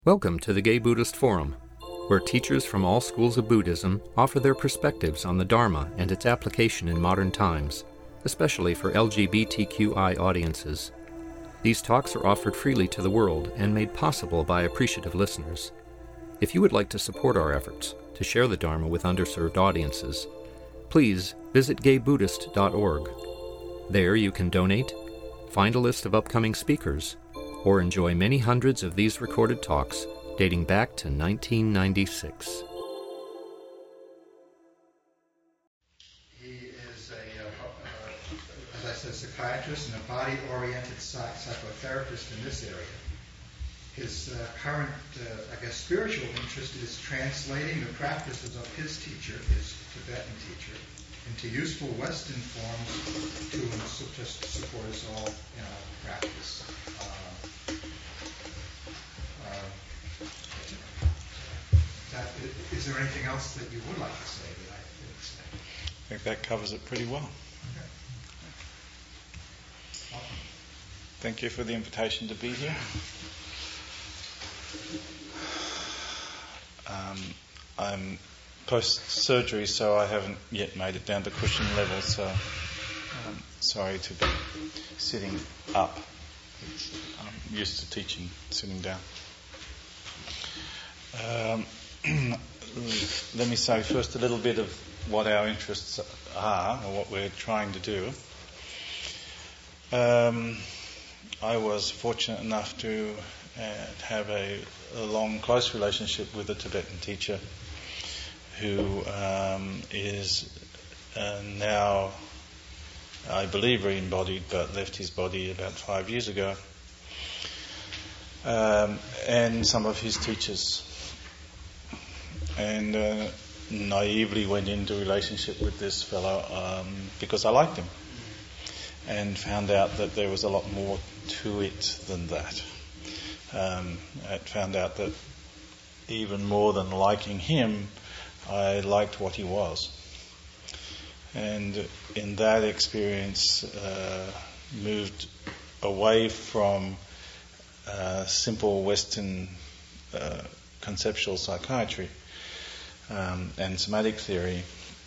Welcome to the Gay Buddhist Forum, where teachers from all schools of Buddhism offer their perspectives on the Dharma and its application in modern times, especially for LGBTQI audiences. These talks are offered freely to the world and made possible by appreciative listeners. If you would like to support our efforts to share the Dharma with underserved audiences, please visit gaybuddhist.org. There you can donate, find a list of upcoming speakers, or enjoy many hundreds of these recorded talks dating back to 1996. He is as I said, psychiatrist and a body-oriented psychotherapist in this area. His current, spiritual interest is translating the practices of his teacher, his Tibetan teacher, into useful Western forms to just support us all in our practice. Is there anything else that you would like to say that I didn't say? I think that covers it pretty well. Okay. Welcome. Thank you for the invitation to be here. I'm post-surgery, so I haven't yet made it down to cushion level, so I'm sorry to be sitting up. I'm used to teaching sitting down. Let me say first a little bit of what our interests are, or what we're trying to do. I was fortunate enough to have a long, close relationship with a Tibetan teacher who is now, I believe, re-embodied, but left his body about 5 years ago, and some of his teachers. And naively went into a relationship with this fellow because I liked him, and found out that there was a lot more to it than that. I found out that even more than liking him, I liked what he was. And in that experience, moved away from simple Western conceptual psychiatry and somatic theory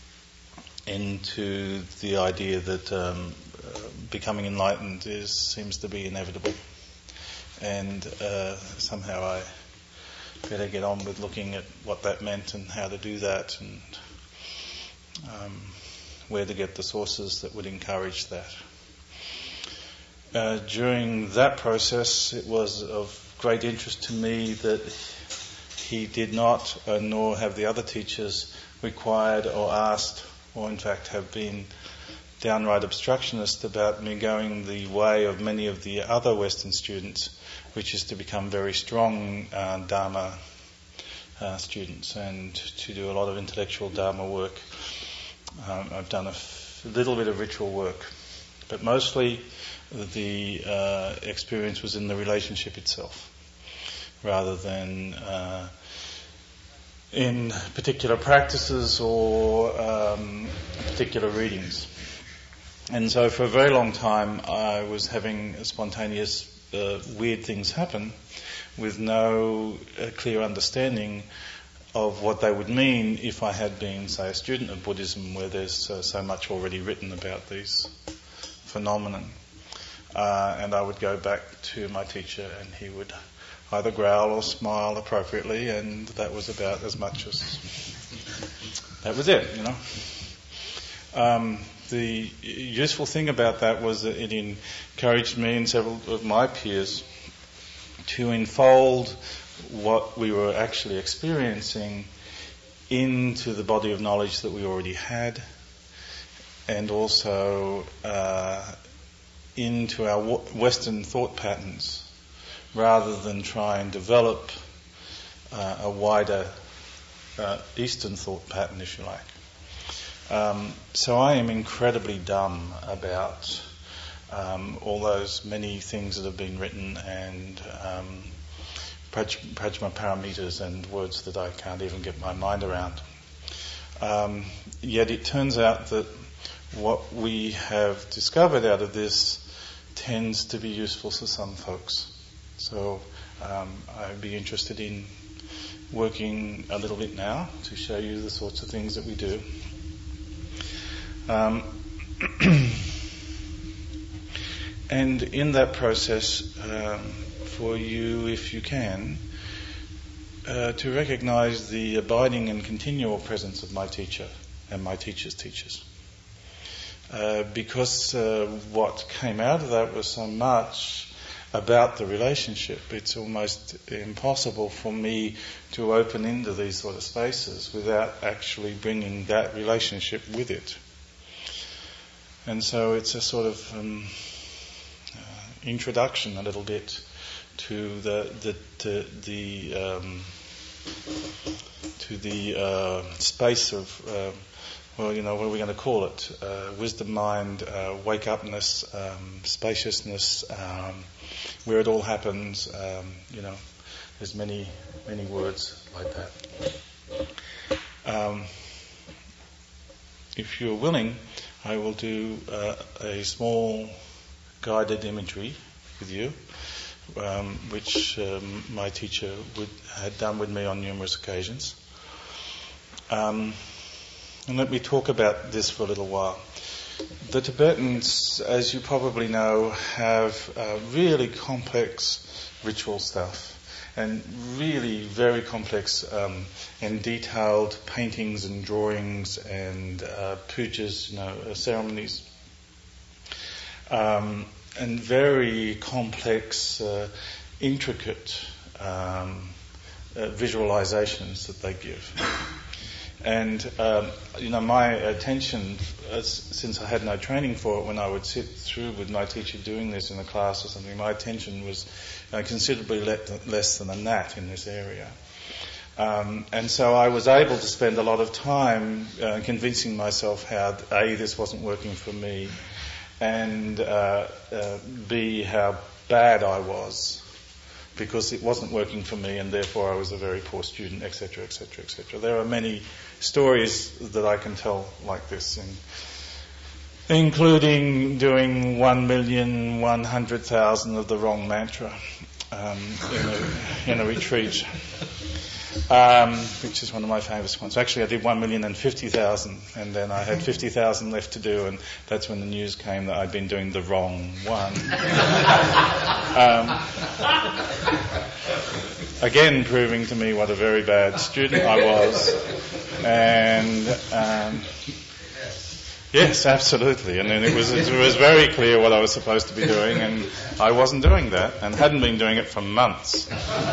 into the idea that becoming enlightened seems to be inevitable, and somehow I better get on with looking at what that meant and how to do that, and where to get the sources that would encourage that. During that process, it was of great interest to me that he did not, nor have the other teachers, required or asked, or in fact have been downright obstructionist about me going the way of many of the other Western students, which is to become very strong Dharma students and to do a lot of intellectual Dharma work. I've done a little bit of ritual work, but mostly the experience was in the relationship itself, rather than in particular practices or particular readings. And so for a very long time I was having spontaneous weird things happen with no clear understanding of what they would mean if I had been, say, a student of Buddhism, where there's so much already written about these phenomena. And I would go back to my teacher and he would either growl or smile appropriately, and that was about as much as... that was it, you know. The useful thing about that was that it encouraged me and several of my peers to enfold what we were actually experiencing into the body of knowledge that we already had, and also into our Western thought patterns, rather than try and develop a wider Eastern thought pattern, if you like. So I am incredibly dumb about all those many things that have been written, and prajna paramitas and words that I can't even get my mind around. Yet it turns out that what we have discovered out of this tends to be useful to some folks. So I'd be interested in working a little bit now to show you the sorts of things that we do. And in that process, for you, if you can, to recognise the abiding and continual presence of my teacher and my teacher's teachers. Because what came out of that was so much about the relationship, it's almost impossible for me to open into these sort of spaces without actually bringing that relationship with it. And so it's a sort of introduction a little bit to the space of what are we going to call it? Wisdom mind, wake-upness, spaciousness, where it all happens. There's many words like that. If you're willing, I will do a small guided imagery with you, which my teacher had done with me on numerous occasions. And let me talk about this for a little while. The Tibetans, as you probably know, have really complex ritual stuff and really very complex and detailed paintings and drawings and pujas, ceremonies, and very complex, intricate visualizations that they give. And, my attention, since I had no training for it, when I would sit through with my teacher doing this in a class or something, my attention was considerably less than a gnat in this area. And so I was able to spend a lot of time convincing myself how, A, this wasn't working for me, and B, how bad I was, because it wasn't working for me and therefore I was a very poor student, etc., etc., etc. There are many stories that I can tell like this, including doing 1,100,000 of the wrong mantra in a retreat, which is one of my famous ones. Actually, I did 1,050,000, and then I had 50,000 left to do, and that's when the news came that I'd been doing the wrong one. Again, proving to me what a very bad student I was. And yes, absolutely. And then it was very clear what I was supposed to be doing, and I wasn't doing that, and hadn't been doing it for months.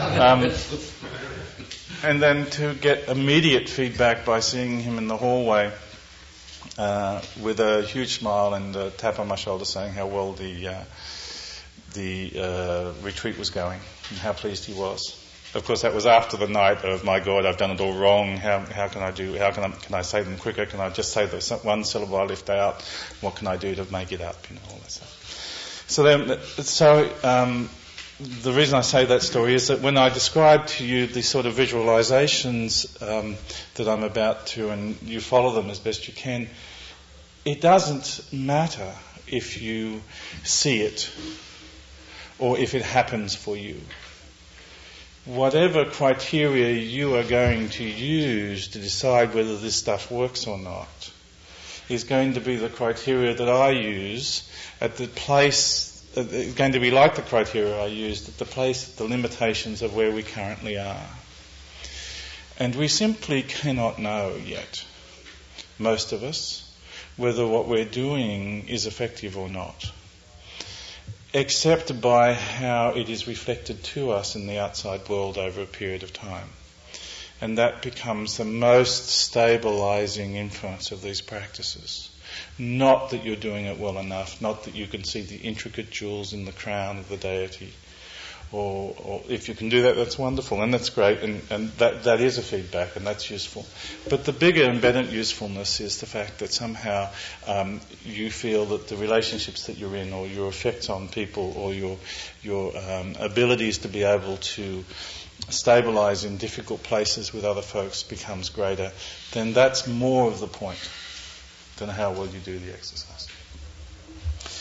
And then to get immediate feedback by seeing him in the hallway with a huge smile and a tap on my shoulder saying how well the retreat was going and how pleased he was. Of course, that was after the night of, my God, I've done it all wrong. How can I say them quicker? Can I just say the one syllable I left out? What can I do to make it up? All that stuff. So the reason I say that story is that when I describe to you the sort of visualizations that I'm about to, and you follow them as best you can, it doesn't matter if you see it or if it happens for you. Whatever criteria you are going to use to decide whether this stuff works or not is going to be the criteria that I use at the place. It's going to be like the criteria I used at the place, at the limitations of where we currently are. And we simply cannot know yet, most of us, whether what we're doing is effective or not, except by how it is reflected to us in the outside world over a period of time. And that becomes the most stabilizing influence of these practices. Not that you're doing it well enough, not that you can see the intricate jewels in the crown of the deity, or if you can do that, that's wonderful, and that's great, and that is a feedback, and that's useful. But the bigger and better usefulness is the fact that somehow you feel that the relationships that you're in, or your effects on people, or your abilities to be able to stabilise in difficult places with other folks becomes greater, then that's more of the point than how well you do the exercise.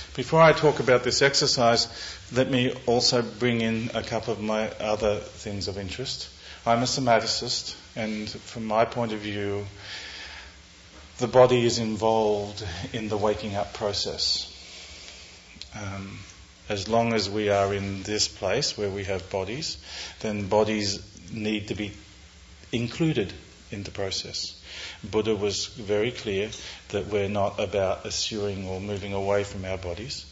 Before I talk about this exercise, let me also bring in a couple of my other things of interest. I'm a somaticist, and from my point of view, the body is involved in the waking up process. As long as we are in this place where we have bodies, then bodies need to be included in the process. Buddha was very clear that we're not about eschewing or moving away from our bodies,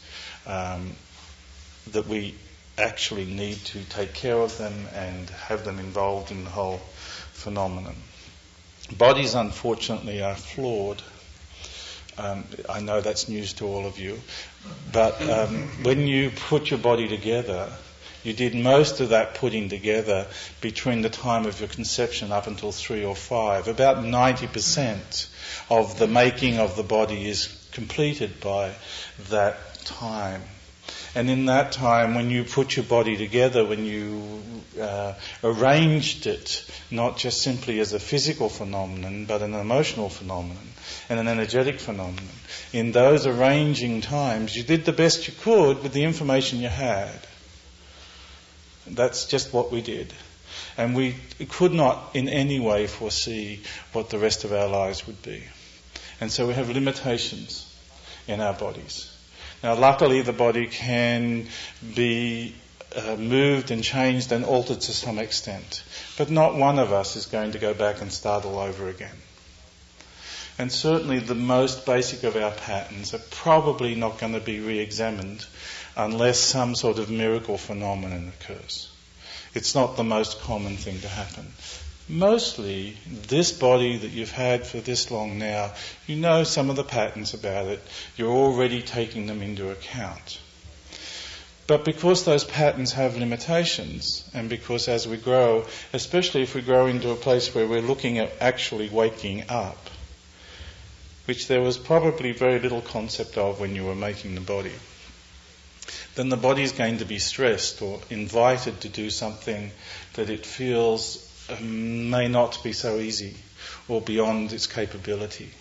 that we actually need to take care of them and have them involved in the whole phenomenon. Bodies, unfortunately, are flawed. I know that's news to all of you, but when you put your body together, you did most of that putting together between the time of your conception up until 3 or 5. About 90% of the making of the body is completed by that time. And in that time, when you put your body together, when you arranged it, not just simply as a physical phenomenon, but an emotional phenomenon and an energetic phenomenon, in those arranging times, you did the best you could with the information you had. That's just what we did. And we could not in any way foresee what the rest of our lives would be. And so we have limitations in our bodies. Now, luckily, the body can be moved and changed and altered to some extent. But not one of us is going to go back and start all over again. And certainly the most basic of our patterns are probably not going to be re-examined unless some sort of miracle phenomenon occurs. It's not the most common thing to happen. Mostly, this body that you've had for this long now, you know some of the patterns about it. You're already taking them into account. But because those patterns have limitations, and because as we grow, especially if we grow into a place where we're looking at actually waking up, which there was probably very little concept of when you were making the body, then the body is going to be stressed or invited to do something that it feels may not be so easy or beyond its capability.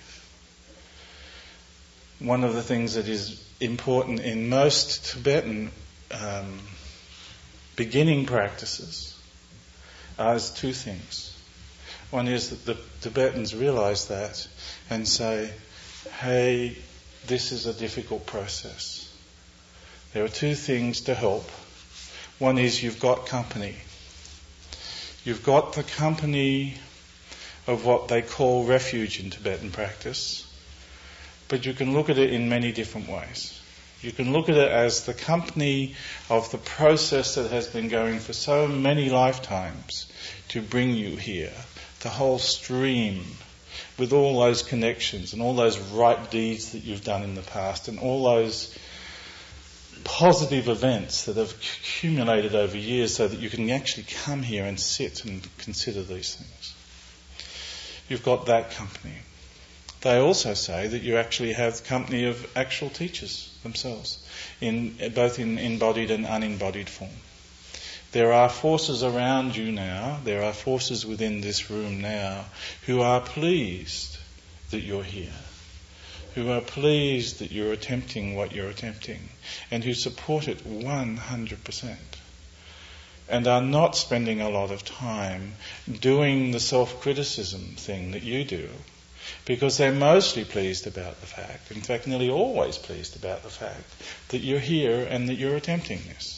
One of the things that is important in most Tibetan beginning practices is two things. One is that the Tibetans realize that and say, hey, this is a difficult process. There are two things to help. One is you've got company. You've got the company of what they call refuge in Tibetan practice, but you can look at it in many different ways. You can look at it as the company of the process that has been going for so many lifetimes to bring you here, the whole stream with all those connections and all those right deeds that you've done in the past and all those positive events that have accumulated over years so that you can actually come here and sit and consider these things. You've got that company. They also say that you actually have the company of actual teachers themselves, both in embodied and unembodied form. There are forces around you now, there are forces within this room now who are pleased that you're here, who are pleased that you're attempting what you're attempting, and who support it 100%, and are not spending a lot of time doing the self-criticism thing that you do, because they're mostly pleased about the fact, in fact nearly always pleased about the fact, that you're here and that you're attempting this.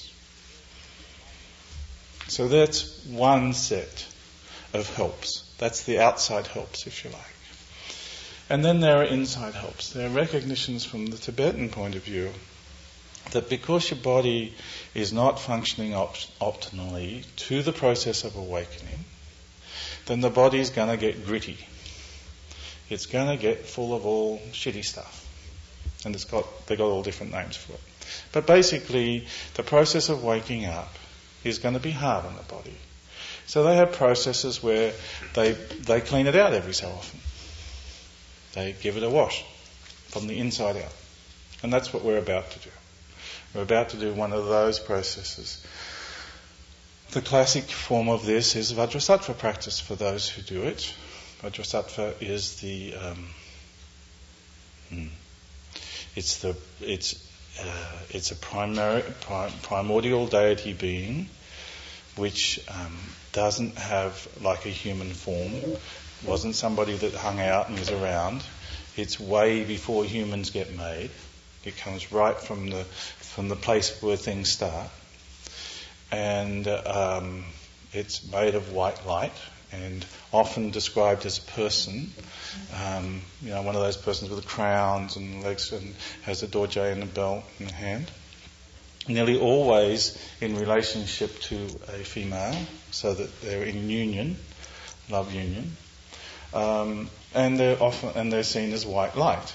So that's one set of helps. That's the outside helps, if you like. And then there are inside helps. There are recognitions from the Tibetan point of view that because your body is not functioning optimally to the process of awakening, then the body is going to get gritty. It's going to get full of all shitty stuff. And they've got all different names for it. But basically, the process of waking up is going to be hard on the body. So they have processes where they clean it out every so often. They give it a wash from the inside out. And that's what we're about to do. We're about to do one of those processes. The classic form of this is Vajrasattva practice for those who do it. Vajrasattva is it's it's a primordial deity being which doesn't have like a human form, wasn't somebody that hung out and was around. It's way before humans get made. It comes right from the place where things start. And it's made of white light and often described as a person. One of those persons with the crowns and legs and has a dorje and a belt in the hand. Nearly always in relationship to a female, so that they're in union, love union. And they're seen as white light.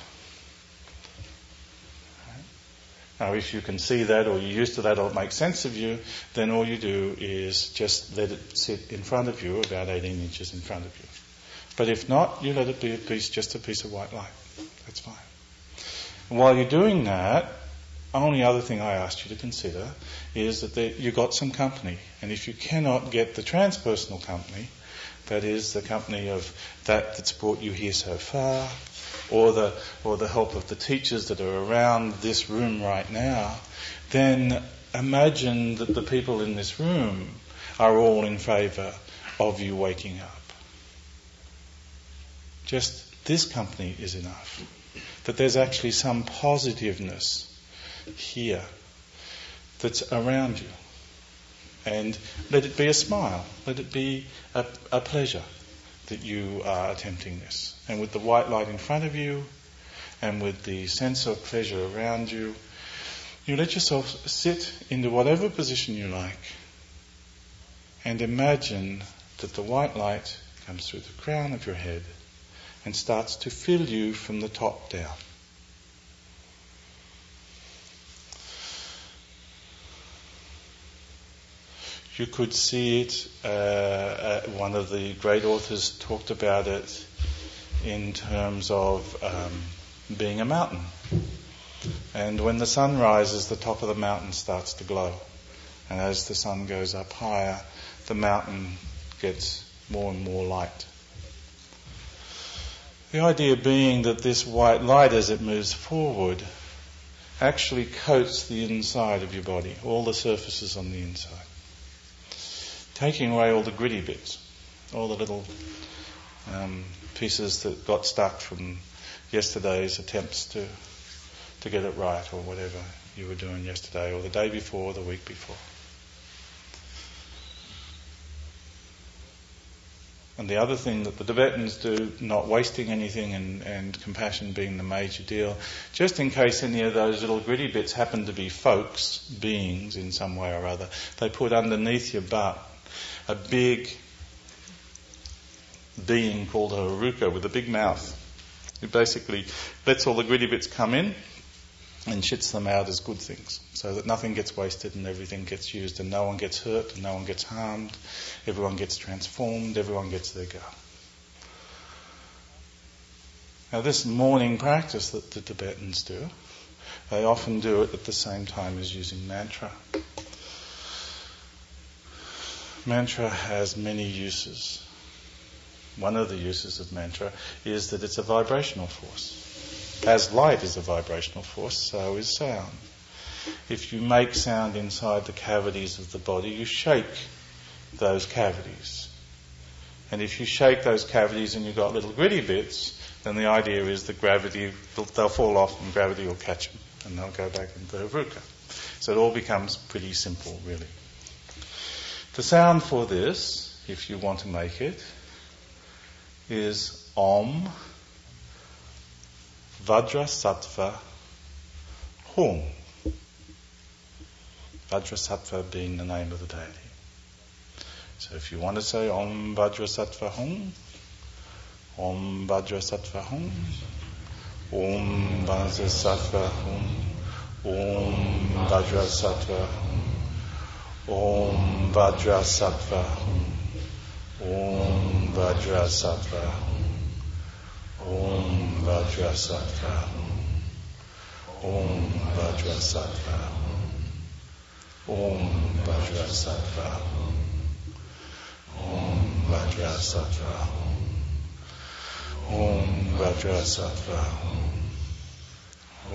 Now, if you can see that, or you're used to that, or it makes sense of you, then all you do is just let it sit in front of you, about 18 inches in front of you. But if not, you let it be just a piece of white light. That's fine. And while you're doing that, only other thing I asked you to consider is that you got some company. And if you cannot get the transpersonal company, that is the company of that's brought you here so far, or the help of the teachers that are around this room right now, then imagine that the people in this room are all in favour of you waking up. Just this company is enough. That there's actually some positiveness here that's around you. And let it be a smile, let it be a pleasure that you are attempting this. And with the white light in front of you, and with the sense of pleasure around you, you let yourself sit into whatever position you like, and imagine that the white light comes through the crown of your head and starts to fill you from the top down. You could see it, one of the great authors talked about it in terms of being a mountain. And when the sun rises, the top of the mountain starts to glow. And as the sun goes up higher, the mountain gets more and more light. The idea being that this white light, as it moves forward, actually coats the inside of your body, all the surfaces on the inside. Taking away all the gritty bits, all the little pieces that got stuck from yesterday's attempts to get it right, or whatever you were doing yesterday, or the day before, or the week before. And the other thing that the Tibetans do, not wasting anything and compassion being the major deal, just in case any of those little gritty bits happen to be folks, beings in some way or other, they put underneath your butt a big being called a Heruka with a big mouth. It basically lets all the gritty bits come in and shits them out as good things, so that nothing gets wasted and everything gets used and no one gets hurt and no one gets harmed, everyone gets transformed, everyone gets their go. Now this morning practice that the Tibetans do, they often do it at the same time as using mantra. Mantra has many uses. One of the uses of mantra is that it's a vibrational force. As light is a vibrational force, so is sound. If you make sound inside the cavities of the body, you shake those cavities. And if you shake those cavities and you've got little gritty bits, then the idea is that gravity, they'll fall off and gravity will catch them and they'll go back into the Heruka. So it all becomes pretty simple, really. The sound for this, if you want to make it, is Om Vajrasattva Hum. Vajrasattva being the name of the deity. So if you want to say Om Vajrasattva Hum, Om Vajrasattva Hum, Om Vajrasattva Hum, Om Vajrasattva Hum, Om Vajrasattva Hum, Om Vajrasattva Hum, Om Vajrasattva Hum, Om Vajrasattva Hum, Om Vajrasattva Hum, Om Vajrasattva Hum, Om Vajrasattva Hum,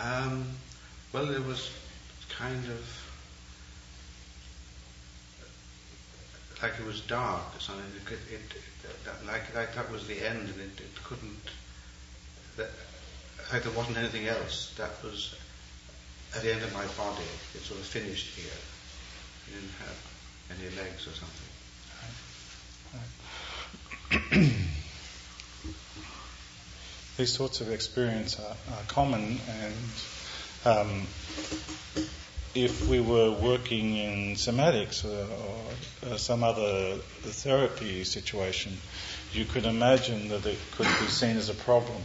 Well, it was kind of like it was dark or something. Like that was the end, and it couldn't. Like there wasn't anything else. That was at the end of my body. It sort of finished here. I didn't have any legs or something. These sorts of experience are common, and if we were working in somatics or some other therapy situation, you could imagine that it could be seen as a problem.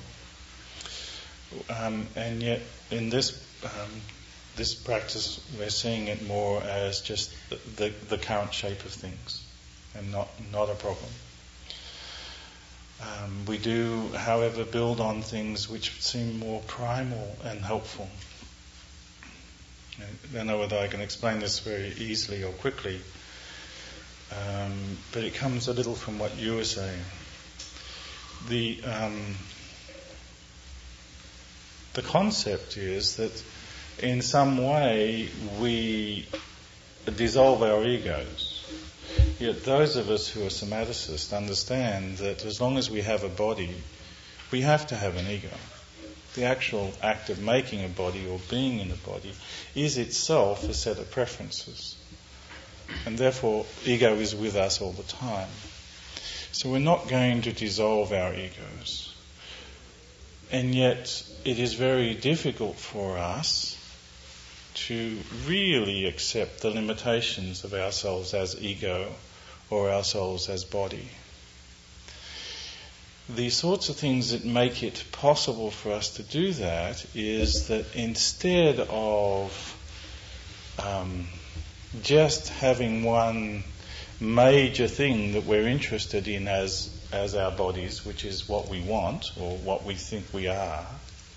And yet in this practice we're seeing it more as just the current shape of things and not a problem. We do, however, build on things which seem more primal and helpful. I don't know whether I can explain this very easily or quickly, but it comes a little from what you were saying. The concept is that in some way we dissolve our egos. Yet those of us who are somaticists understand that as long as we have a body, we have to have an ego. The actual act of making a body or being in a body is itself a set of preferences. And therefore, ego is with us all the time. So we're not going to dissolve our egos. And yet, it is very difficult for us to really accept the limitations of ourselves as ego or ourselves as body. The sorts of things that make it possible for us to do that is that instead of just having one major thing that we're interested in as our bodies, which is what we want or what we think we are,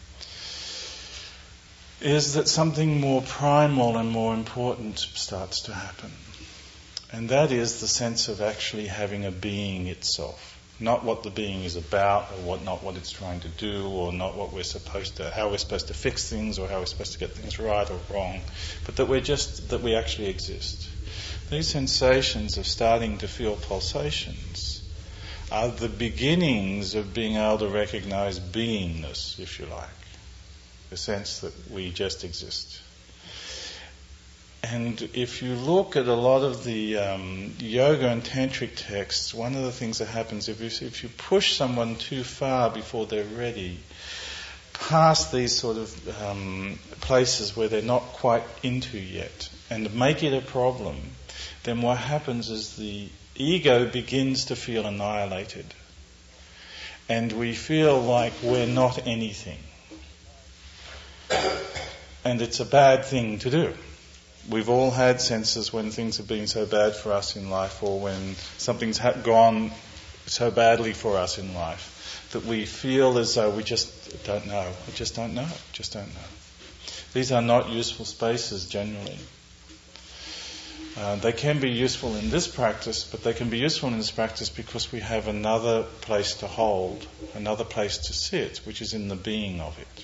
is that something more primal and more important starts to happen. And that is the sense of actually having a being itself. Not what the being is about, or not what it's trying to do, or not what how we're supposed to fix things, or how we're supposed to get things right or wrong, but that we actually exist. These sensations of starting to feel pulsations are the beginnings of being able to recognize beingness, if you like. The sense that we just exist. And if you look at a lot of the yoga and tantric texts, one of the things that happens if you push someone too far before they're ready, past these sort of places where they're not quite into yet, and make it a problem, then what happens is the ego begins to feel annihilated. And we feel like we're not anything. And it's a bad thing to do. We've all had senses when things have been so bad for us in life, or when something's gone so badly for us in life, that we feel as though we just don't know. We just don't know. These are not useful spaces generally. They can be useful in this practice, but they can be useful in this practice because we have another place to hold, another place to sit, which is in the being of it.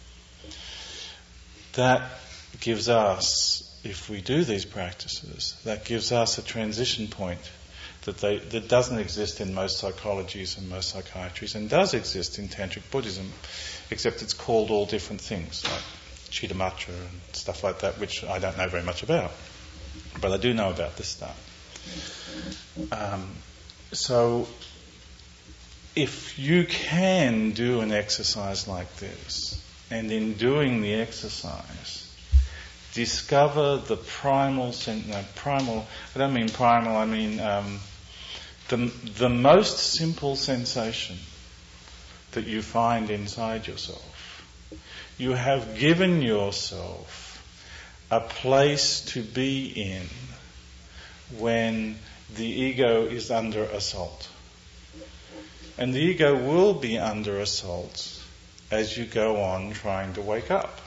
That gives us, if we do these practices, that gives us a transition point that doesn't exist in most psychologies and most psychiatries, and does exist in Tantric Buddhism, except it's called all different things, like Chittamatra and stuff like that, which I don't know very much about. But I do know about this stuff. So if you can do an exercise like this, and in doing the exercise, discover the primal, I don't mean primal, I mean the most simple sensation that you find inside yourself. You have given yourself a place to be in when the ego is under assault. And the ego will be under assault as you go on trying to wake up.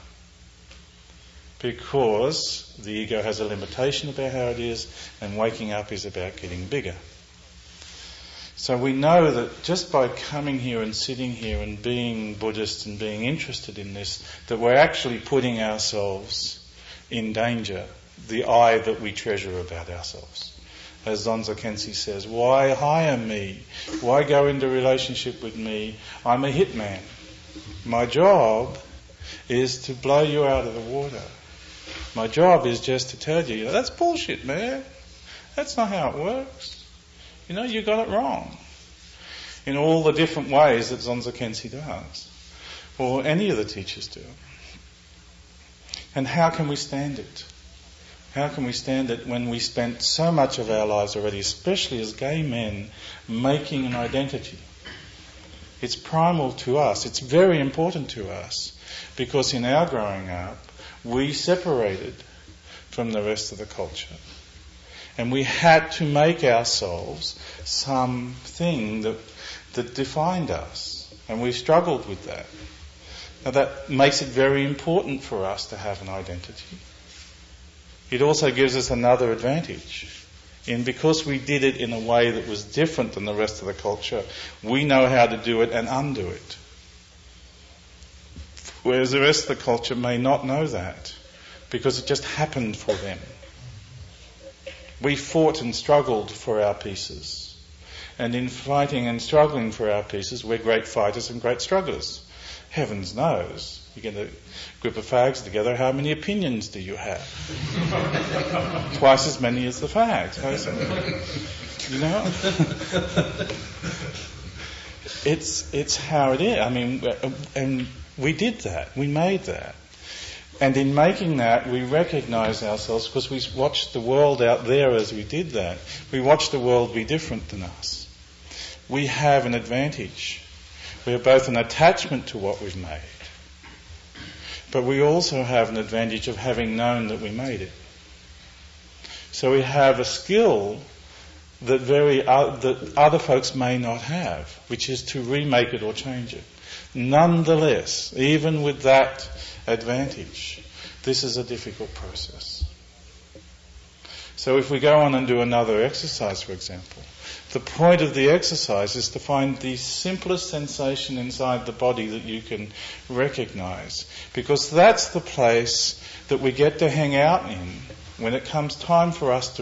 Because the ego has a limitation about how it is, and waking up is about getting bigger. So we know that just by coming here and sitting here and being Buddhist and being interested in this, that we're actually putting ourselves in danger, the I that we treasure about ourselves. As Zonzo Kensei says, why hire me? Why go into relationship with me? I'm a hitman. My job is to blow you out of the water. My job is just to tell you, that's bullshit, man. That's not how it works. You got it wrong. In all the different ways that Zonzo Kensei does. Or any of the teachers do. And how can we stand it? How can we stand it when we spent so much of our lives already, especially as gay men, making an identity? It's primal to us. It's very important to us. Because in our growing up, we separated from the rest of the culture. And we had to make ourselves something that defined us. And we struggled with that. Now that makes it very important for us to have an identity. It also gives us another advantage. Because we did it in a way that was different than the rest of the culture, we know how to do it and undo it. Whereas the rest of the culture may not know that, because it just happened for them. We fought and struggled for our pieces. And in fighting and struggling for our pieces, we're great fighters and great strugglers. Heavens knows. You get a group of fags together, how many opinions do you have? Twice as many as the fags, basically. It's how it is. And we did that. We made that. And in making that, we recognise ourselves, because we watched the world out there as we did that. We watched the world be different than us. We have an advantage. We have both an attachment to what we've made, but we also have an advantage of having known that we made it. So we have a skill that other folks may not have, which is to remake it or change it. Nonetheless, even with that advantage, this is a difficult process. So if we go on and do another exercise, for example, the point of the exercise is to find the simplest sensation inside the body that you can recognise, because that's the place that we get to hang out in when it comes time for us to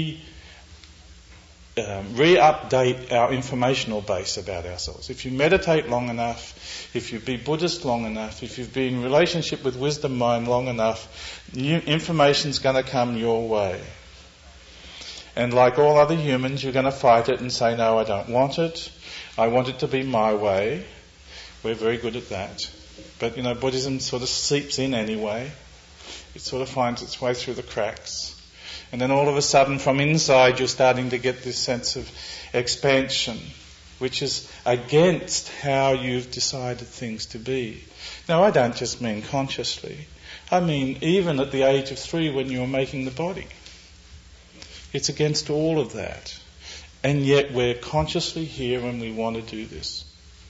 re-update our informational base about ourselves. If you meditate long enough, if you be Buddhist long enough, if you've been in relationship with wisdom mind long enough, new information's going to come your way. And like all other humans, you're going to fight it and say, no, I don't want it. I want it to be my way. We're very good at that. But, Buddhism sort of seeps in anyway. It sort of finds its way through the cracks. And then all of a sudden, from inside, you're starting to get this sense of expansion, which is against how you've decided things to be. Now, I don't just mean consciously. I mean even at the age of 3 when you were making the body. It's against all of that. And yet we're consciously here and we want to do this.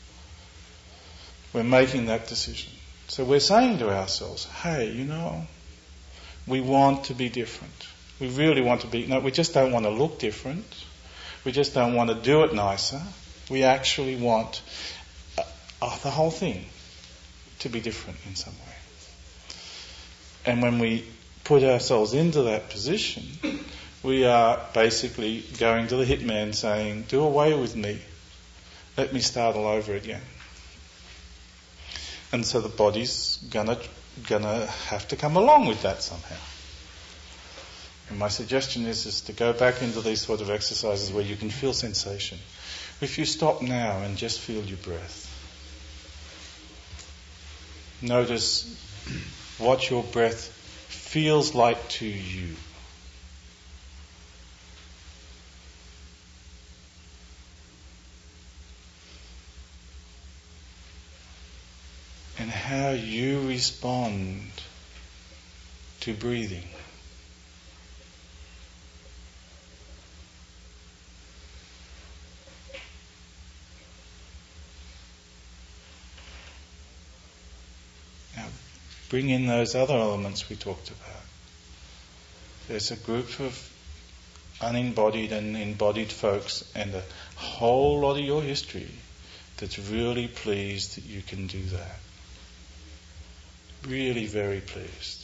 We're making that decision. So we're saying to ourselves, hey, we want to be different. We really want to be, we just don't want to look different. We just don't want to do it nicer. We actually want the whole thing to be different in some way. And when we put ourselves into that position, we are basically going to the hitman saying, do away with me. Let me start all over again. And so the body's gonna have to come along with that somehow. And my suggestion is to go back into these sort of exercises where you can feel sensation. If you stop now and just feel your breath. Notice what your breath feels like to you. And how you respond to breathing. Now, bring in those other elements we talked about. There's a group of unembodied and embodied folks and a whole lot of your history that's really pleased that you can do that. Really very pleased.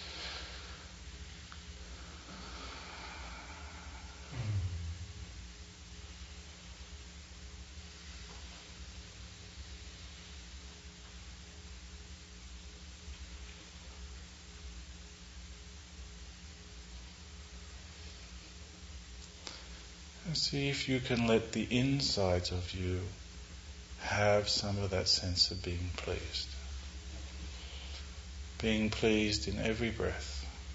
See if you can let the insides of you have some of that sense of being pleased. Being pleased in every breath.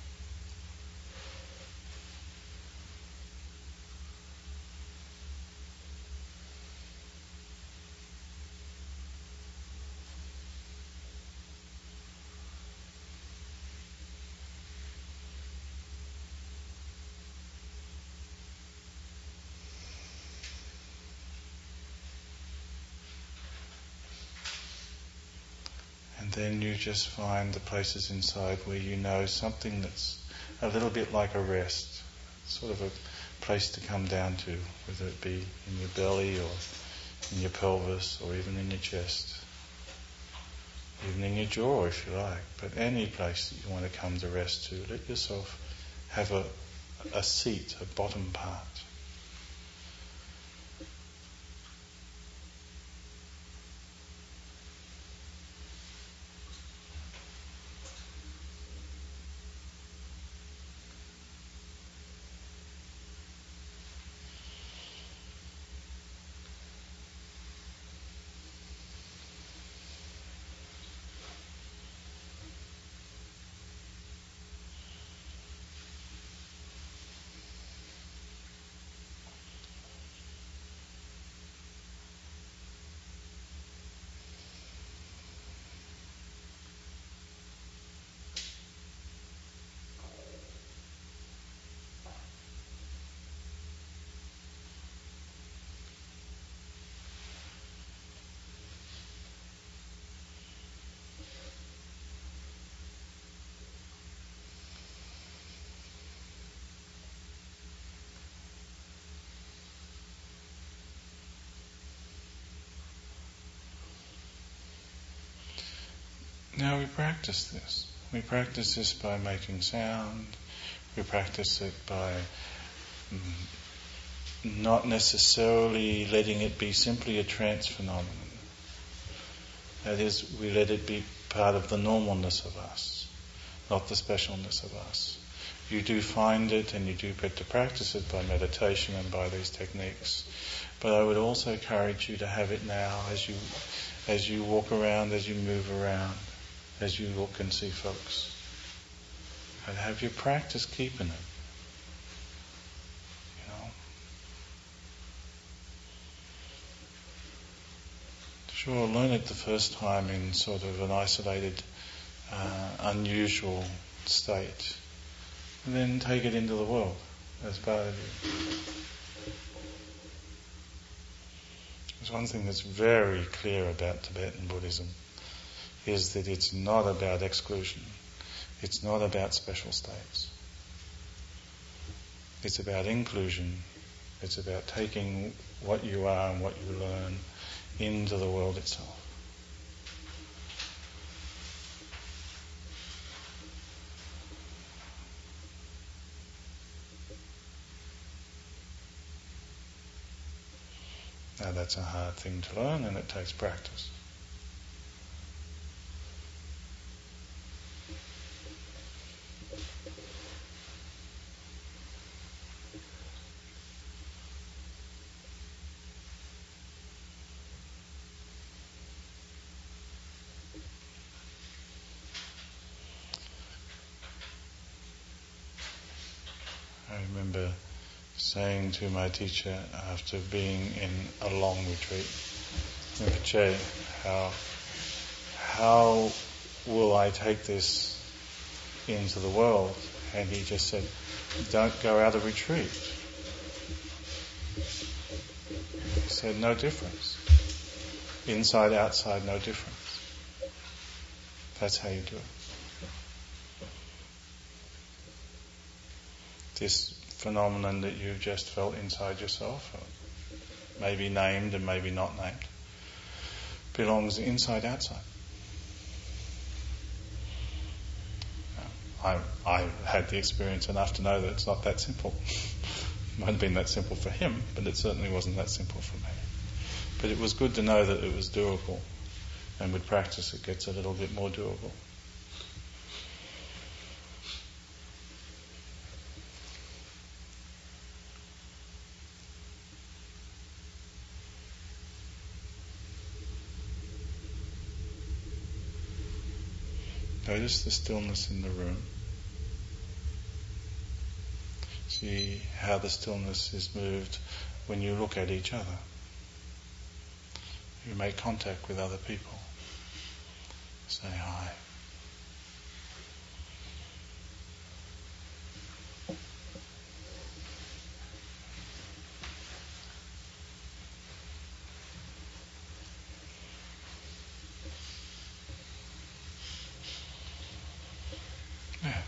And then you just find the places inside where you know something that's a little bit like a rest, sort of a place to come down to, whether it be in your belly or in your pelvis or even in your chest, even in your jaw if you like, but any place that you want to come to rest to, let yourself have a seat, a bottom part. Now we practice this. We practice this by making sound. We practice it by not necessarily letting it be simply a trance phenomenon. That is, we let it be part of the normalness of us, not the specialness of us. You do find it and you do get to practice it by meditation and by these techniques. But I would also encourage you to have it now as you walk around, as you move around, as you look and see folks. And have your practice keeping it. You know. Sure, learn it the first time in sort of an isolated, unusual state. And then take it into the world as part of you. There's one thing that's very clear about Tibetan Buddhism, is that it's not about exclusion. It's not about special states. It's about inclusion. It's about taking what you are and what you learn into the world itself. Now that's a hard thing to learn and it takes practice. I remember saying to my teacher after being in a long retreat in Rinpoche, how will I take this into the world? And he just said, don't go out of retreat. He said, no difference. Inside, outside, no difference. That's how you do it. This phenomenon that you've just felt inside yourself, or maybe named and maybe not named, belongs inside outside. I had the experience enough to know that it's not that simple. It might have been that simple for him, but it certainly wasn't that simple for me. But it was good to know that it was doable, and with practice it gets a little bit more doable. Notice the stillness in the room. See how the stillness is moved when you look at each other. You make contact with other people. Say hi. Yeah.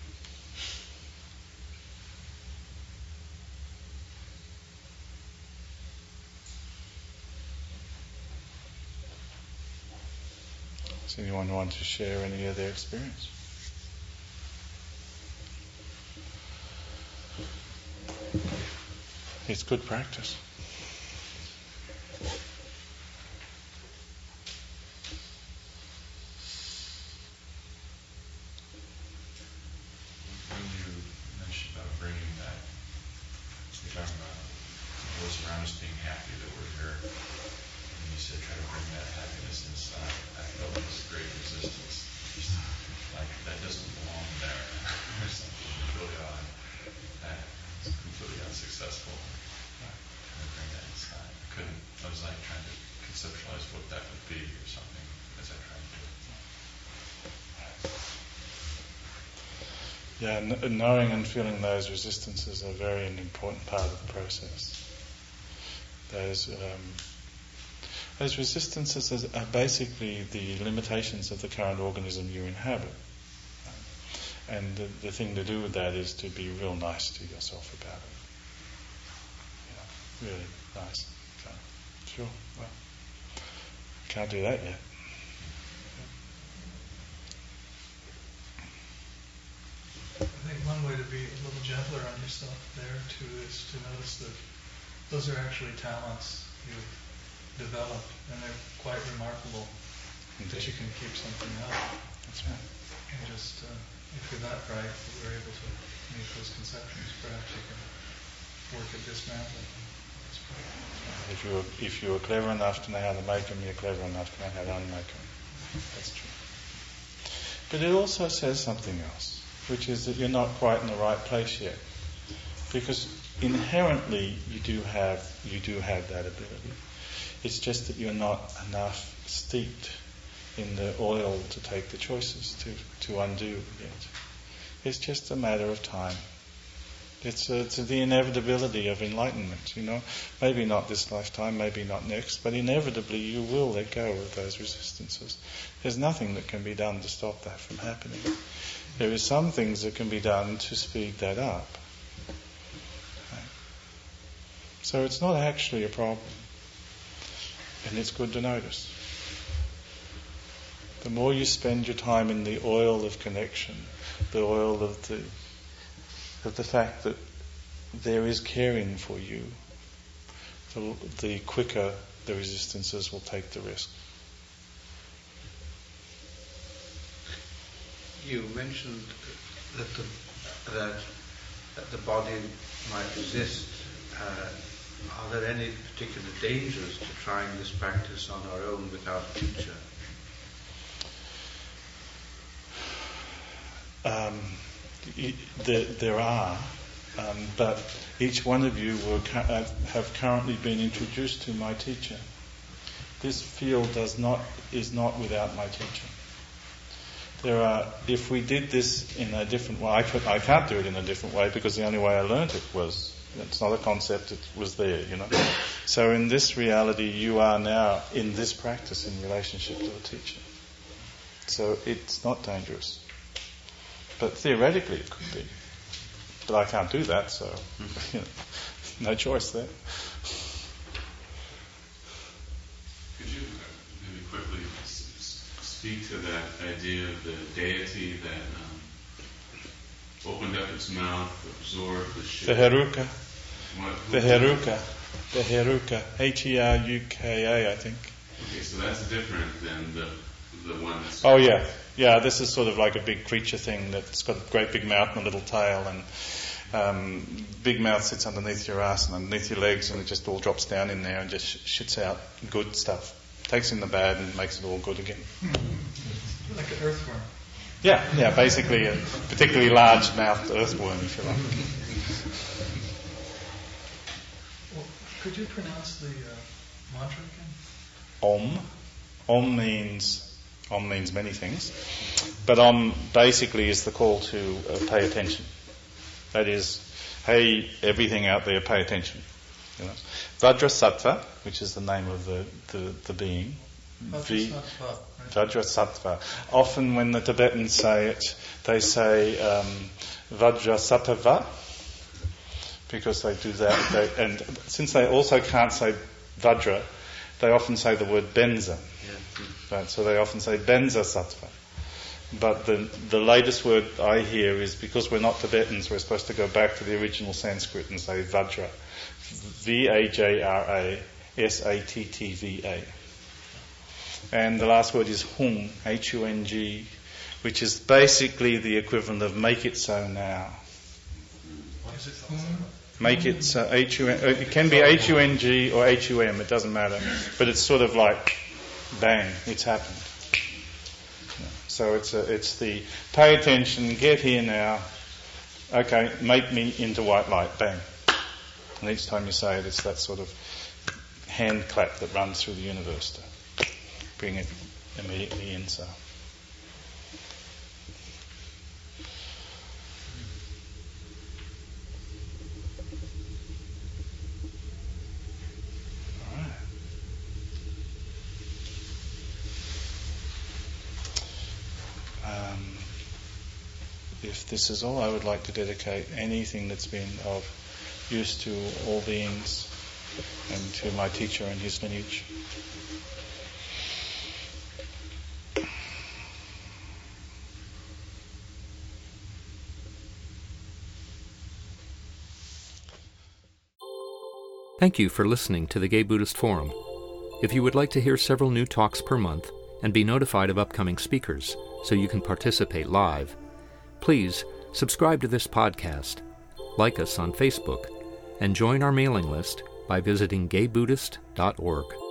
Does anyone want to share any of their experience? It's good practice. When you mentioned about bringing that, you're talking about those around us being happy that we're here, and you said try to bring that happiness inside. I felt this great resistance, just like that doesn't belong there. There's something really odd. It's completely unsuccessful. Trying to bring that inside. I was like trying to conceptualize what that would be or something as I tried to do it. Yeah, knowing and feeling those resistances are very an important part of the process. Those resistances are basically the limitations of the current organism you inhabit. And the thing to do with that is to be real nice to yourself about it. Really nice. So, sure, well, can't do that yet. I think one way to be a little gentler on yourself there too is to notice that those are actually talents you've developed, and they're quite remarkable. Indeed. That you can keep something up. That's right. And just, if you're that bright that you're able to meet those conceptions, perhaps you can work at dismantling them. If you were clever enough to know how to make them, you're clever enough to know how to unmake them. That's true. But it also says something else, which is that you're not quite in the right place yet, because inherently you do have that ability. It's just that you're not enough steeped in the oil to take the choices to undo yet. It's just a matter of time. It's the inevitability of enlightenment, Maybe not this lifetime, maybe not next, but inevitably you will let go of those resistances. There's nothing that can be done to stop that from happening. There is some things that can be done to speed that up. Okay. So it's not actually a problem. And it's good to notice. The more you spend your time in the oil of connection, the oil of the fact that there is caring for you, the quicker the resistances will take the risk. You mentioned that the body might resist. Are there any particular dangers to trying this practice on our own without a teacher? There are, but each one of you have currently been introduced to my teacher. This field is not without my teacher. If we did this in a different way, I can't do it in a different way because the only way I learnt it was. It's not a concept, it was there, So in this reality, you are now in this practice in relationship to a teacher. So it's not dangerous. But theoretically it could be. But I can't do that, so no choice there. Could you maybe quickly speak to that idea of the deity that opened up its mouth, absorbed the ship? The Heruka. What- The Heruka. The Heruka. Heruka, I think. Okay, so that's different than the one that's... Oh, yeah. Yeah, this is sort of like a big creature thing that's got a great big mouth and a little tail, and big mouth sits underneath your ass and underneath your legs, and it just all drops down in there and just shits out good stuff. Takes in the bad and makes it all good again. Like an earthworm. Yeah, basically a particularly large-mouthed earthworm, if you like. Well, could you pronounce the mantra again? Om means many things, but Om basically is the call to pay attention. That is, hey, everything out there, pay attention. You know? Vajrasattva, which is the name of the being. Vajrasattva. Often when the Tibetans say it, they say Vajrasattva, because they do that. And since they also can't say Vajra, they often say the word Benza. Right, so they often say Benza Sattva. But the latest word I hear is, because we're not Tibetans, we're supposed to go back to the original Sanskrit and say Vajra. Vajrasattva. And the last word is Hung, Hung, which is basically the equivalent of make it so now. What is it? Make it so, it can be Hung or Hum, it doesn't matter. But it's sort of like, bang, it's happened. So it's the pay attention, get here now, okay, make me into white light, bang. And each time you say it, it's that sort of hand clap that runs through the universe to bring it immediately in. So. If this is all, I would like to dedicate anything that's been of use to all beings and to my teacher and his lineage. Thank you for listening to the Gay Buddhist Forum. If you would like to hear several new talks per month and be notified of upcoming speakers so you can participate live, please subscribe to this podcast, like us on Facebook, and join our mailing list by visiting gaybuddhist.org.